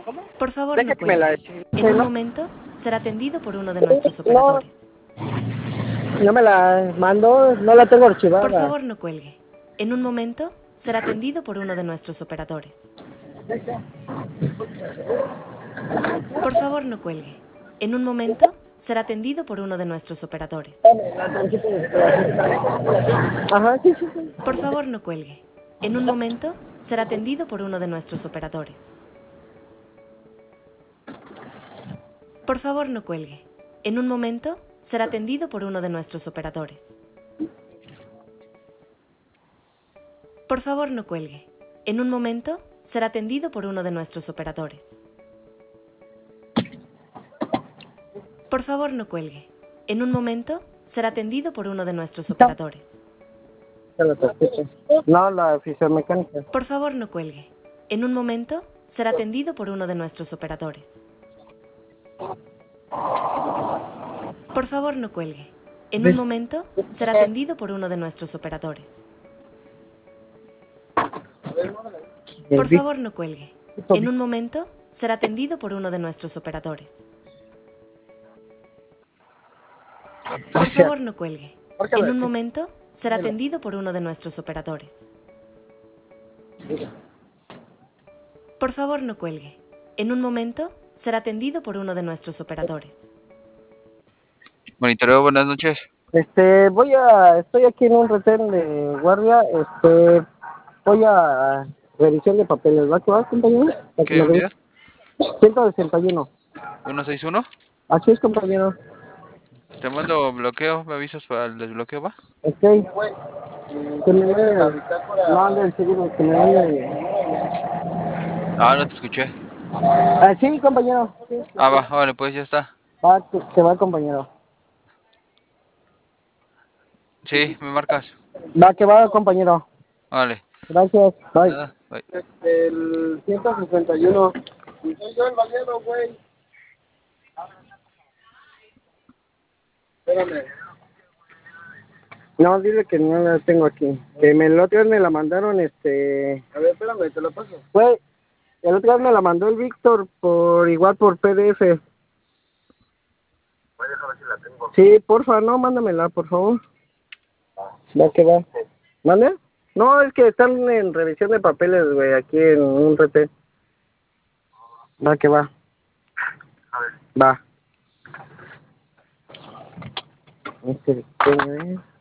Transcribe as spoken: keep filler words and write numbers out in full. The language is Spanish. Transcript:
Por favor, Deja no que me la cuelgue. En eche, un ¿no? momento será atendido por uno de nuestros No, operadores. no me la mandó, no la tengo Por archivada. favor, no cuelgue. En un momento será atendido por uno de nuestros operadores. Por favor, no cuelgue. En un momento será atendido por uno de nuestros operadores. Ajá, sí, sí, sí. Por favor, no cuelgue. En un momento será atendido por uno de nuestros operadores. Por favor, no cuelgue. En un momento será atendido por uno de nuestros operadores. Por favor, no cuelgue. En un momento será atendido por uno de nuestros operadores. Por favor, no cuelgue. En un momento será atendido por uno de nuestros operadores. No, la fisiomecánica. Por favor, no cuelgue. En un momento será atendido por uno de nuestros operadores. Por favor, no cuelgue. En un momento será atendido por uno de nuestros operadores. Por favor, no cuelgue. En un momento será atendido por uno de nuestros operadores. Por favor, no cuelgue. En un momento será atendido por uno de nuestros operadores. Por favor, no cuelgue. En un momento será atendido por uno de nuestros operadores. Monitoreo, buenas noches. Este, voy a, estoy aquí en un retén de guardia, este, voy a revisión de papeles, ¿va que va, compañero? Para que ¿Qué me unidad? revise. ciento sesenta y uno. ¿ciento sesenta y uno? Así es, compañero. Te mando bloqueo, me avisas para el desbloqueo, ¿va? Ok. Que me mande, no ande el seguro, que me mande. Ah, no te escuché. Ah, sí, compañero. Sí, Ah, va, vale, pues ya está. va, que, que va, compañero. Sí, me marcas. Va, que va, compañero. Vale. Gracias. Bye. Nada, bye. El ciento sesenta y uno. Y soy yo el balleno, güey. Espérame. No, dile que no la tengo aquí. Que me, el otro día me la mandaron, este... A ver, espérame, te la paso. Güey, el otro día me la mandó el Víctor por igual por P D F. Voy a dejar ver si la tengo. Sí, porfa, no, mándamela, por favor. Va que va. ¿Mande? No, es que están en revisión de papeles, güey, aquí en un R T. Va que va. A ver. Va. Este, ¿qué es?